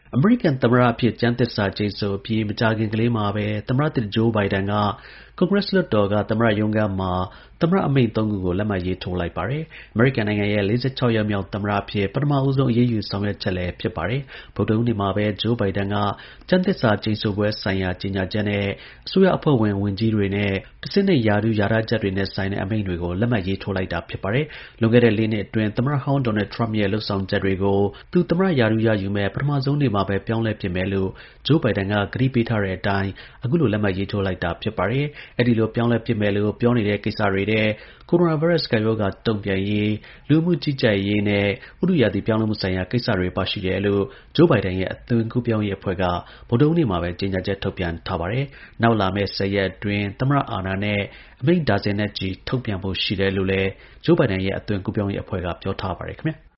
အမေရိကန်သမ္မတအဖြစ် ကျမ်းသစ္စာကျိန်ဆိုအပြီး မကြာခင်ကလေးမှာပဲ သမ္မတသစ် Joe Biden က ကွန်ဂရက်လွှတ်တော်က သမ္မတရုံးခန်းမှာ သမ္မတအမိန့် ၃ ခုကို လက်မှတ်ရေးထိုးလိုက်ပါတယ်။ အမေရိကန်နိုင်ငံရဲ့ ၄၆ ယောက်မြောက် သမ္မတအဖြစ် ပထမဦးဆုံး အရေးယူဆောင်ရွက်ချက်လည်း ဖြစ်ပါတယ်။ ဗုဒ္ဓဟူးနေ့မှာပဲ Joe Biden က ကျမ်းသစ္စာကျိန်ဆိုပွဲဆိုင်ရာ ကြေညာချက်နဲ့ အစိုးရအဖွဲ့ဝင် ဝန်ကြီးတွေနဲ့ တဆင့်နိမ့် ရာထူး လျာထားချက်တွေနဲ့ဆိုင်တဲ့ အမိန့်တွေကို လက်မှတ်ရေးထိုးလိုက်တာ ဖြစ်ပါတယ်။ လွန်ခဲ့တဲ့ ၄ နှစ်အတွင်း သမ္မတဟောင်း ဒေါ်နယ်ထရမ့်ရဲ့ လုပ်ဆောင်ချက်တွေကို သူ သမ္မတရာထူးရယူမယ့် ပထမဆုံးနေ့မှာပဲ ပြောင်းလဲပစ်မယ်လို့ Joe Biden က ကတိပေးထားတဲ့အတိုင်း အခုလို လက်မှတ်ရေးထိုးလိုက်တာ ဖြစ်ပါတယ်။ အဲဒီလို ပြောင်းလဲပစ်မယ်လို့ ပြောနေတဲ့ကိစ္စတွေထဲ ကိုရိုနာဗိုင်းရပ်စ် ကပ်ရောဂါ တုံ့ပြန်ရေး၊ လူဝင်မှုကြီးကြပ်ရေးနဲ့ ဥတုရာသီ ပြောင်းလဲမှုဆိုင်ရာ ကိစ္စတွေ ပါရှိတယ်လို့ Joe Biden ရဲ့ အသွင်ကူးပြောင်းရေးအဖွဲ့က ဗုဒ္ဓဟူးနေ့မှာပဲ ကြေညာချက် ထုတ်ပြန်ထားပါတယ်။ နောက်လာမယ့် ၁၀ ရက်အတွင်း သမ္မတအာဏာနဲ့ အမိန့် ဒါဇင်နဲ့ချီ ထုတ်ပြန်ဖို့ရှိတယ်လို့လည်း Joe Biden ရဲ့ အသွင်ကူးပြောင်းရေးအဖွဲ့က ပြောထားပါတယ် ခင်ဗျာ။